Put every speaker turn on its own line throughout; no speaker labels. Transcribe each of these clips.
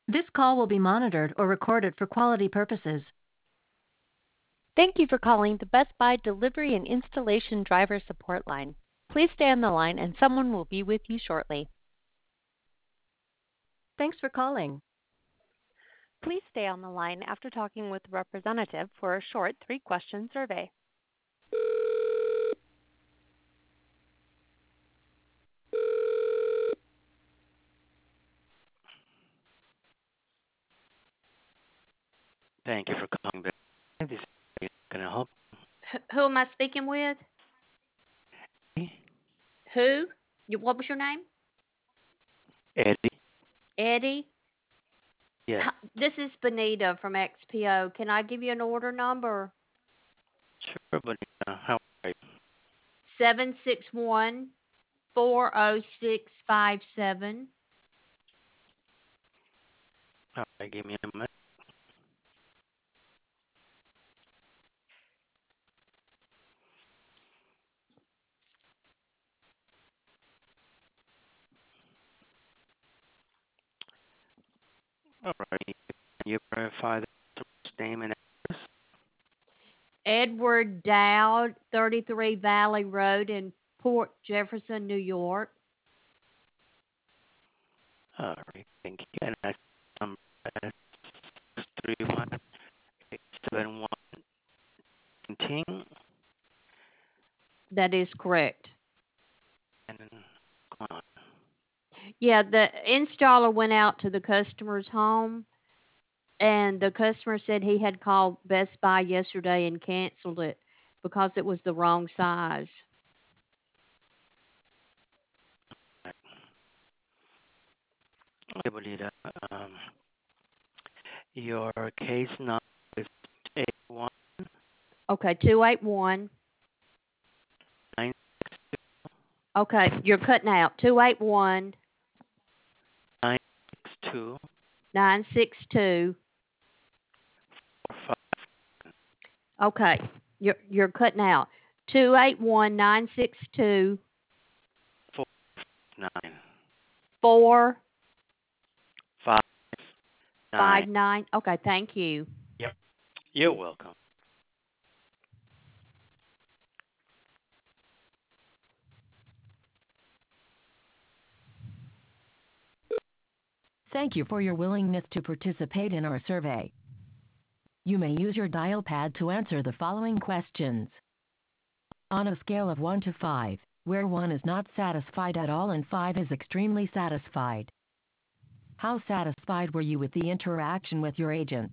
This call will be monitored or recorded for quality purposes.
Thank you for calling the Best Buy Delivery and Installation Driver Support Line. Please stay on the line and someone will be with you shortly.
Thanks for calling.
Please stay on the line after talking with a representative for a short 3-question survey.
Thank you for calling back. This is can I help
Who am I speaking with?
you?
Who? What was your name?
Eddie?
Eddie?
Yes.
This is Benita from XPO. Can I give you an order number?
Sure, but how are you?
761-40657.
All right, give me a minute. All right. Can you verify the customer's name and address?
Edward Dowd, 33 Valley Road in Port Jefferson, New York.
All right, thank you. And I number is 631-871-19.
That is correct.
And come on.
Yeah, the installer went out to the customer's home, and the customer said he had called Best Buy yesterday and canceled it because it was the wrong size.
Okay, Bonita. Your case number is 81
Okay, 281. Okay, you're cutting out. 281
962
962. Okay, you're cutting out. 281 962
49
459. Okay, thank you.
Yep. You're welcome.
Thank you for your willingness to participate in our survey. You may use your dial pad to answer the following questions. On a scale of 1 to 5, where 1 is not satisfied at all and 5 is extremely satisfied, how satisfied were you with the interaction with your agent?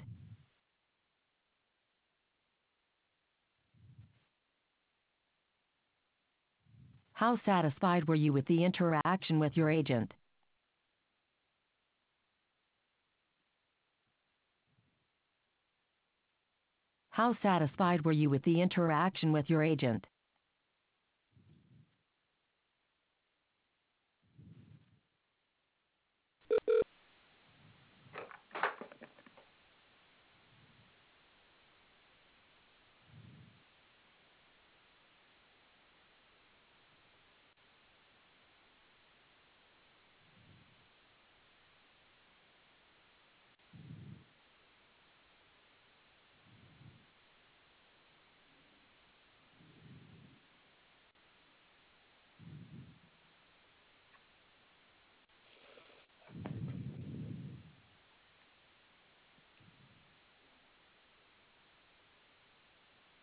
How satisfied were you with the interaction with your agent? How satisfied were you with the interaction with your agent?